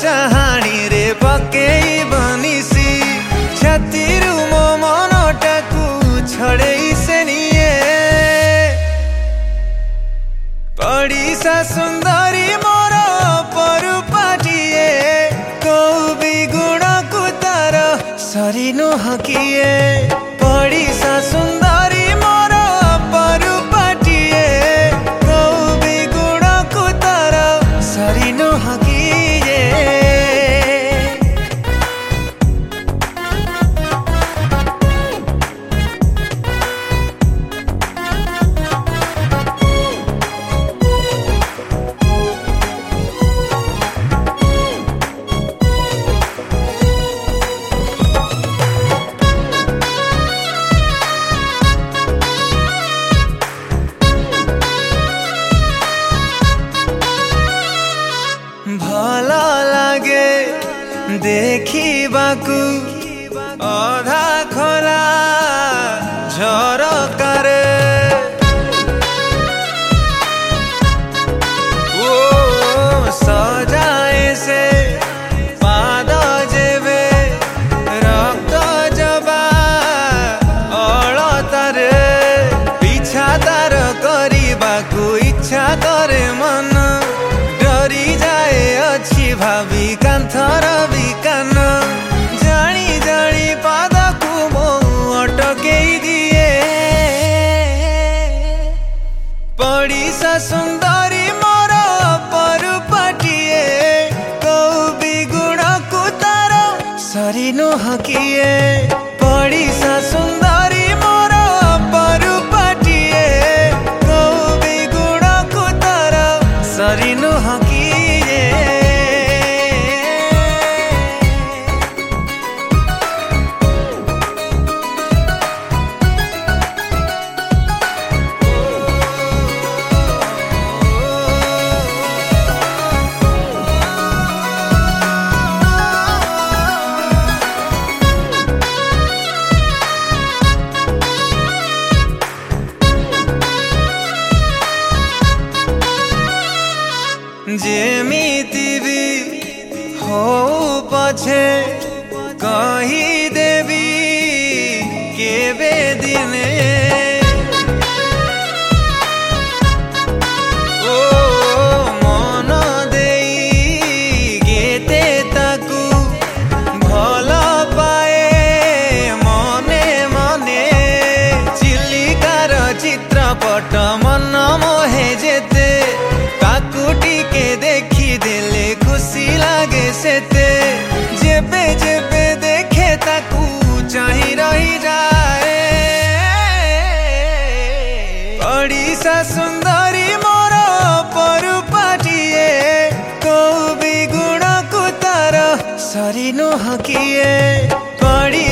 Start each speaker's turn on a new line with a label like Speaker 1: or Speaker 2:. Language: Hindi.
Speaker 1: चाहाणी रे पकेई बनिसी छातीरु मो मनटाकु छड़ेई से निये पड़ीसा सुंदरी मोर परुपाटिए कौबी गुण को तार सरी नुह किए पड़ीसा सुंदरी मोर परुपाटिए कौबी गुण को तार सरी नुह किए भला लागे देखिबाकू अधा खोला झरकारे ओ सजाए से पाद जेबे रक्त जबा अलतारे पीछा तार करिबाकू इच्छा करे मन डरी जाए अच्छी भाभी कांथर बिकान जानी जानी पाद को मो अटकेई दिए पड़ीसा सुंदरी मोर परुपाटिए कौबी गुण को तार सरी नुह किए पड़ीसा सुंदरी मोर परुपाटिए कौबी गुण को तार सरी नुह किए जेमिति भी हो पछे कही देवी केबे दिने ओ मन देई गेते ताकू भल पाए मने मने चिलिकार चित्रपट मन मोहे जेते टिके देखी देले खुशी लागे सेते जेबे जेबे देखे ताकू चाही रही जाए पड़ीसा सुंदरी मोर परुपाटिए कौबी गुण को तार सरी नुह किए पड़ी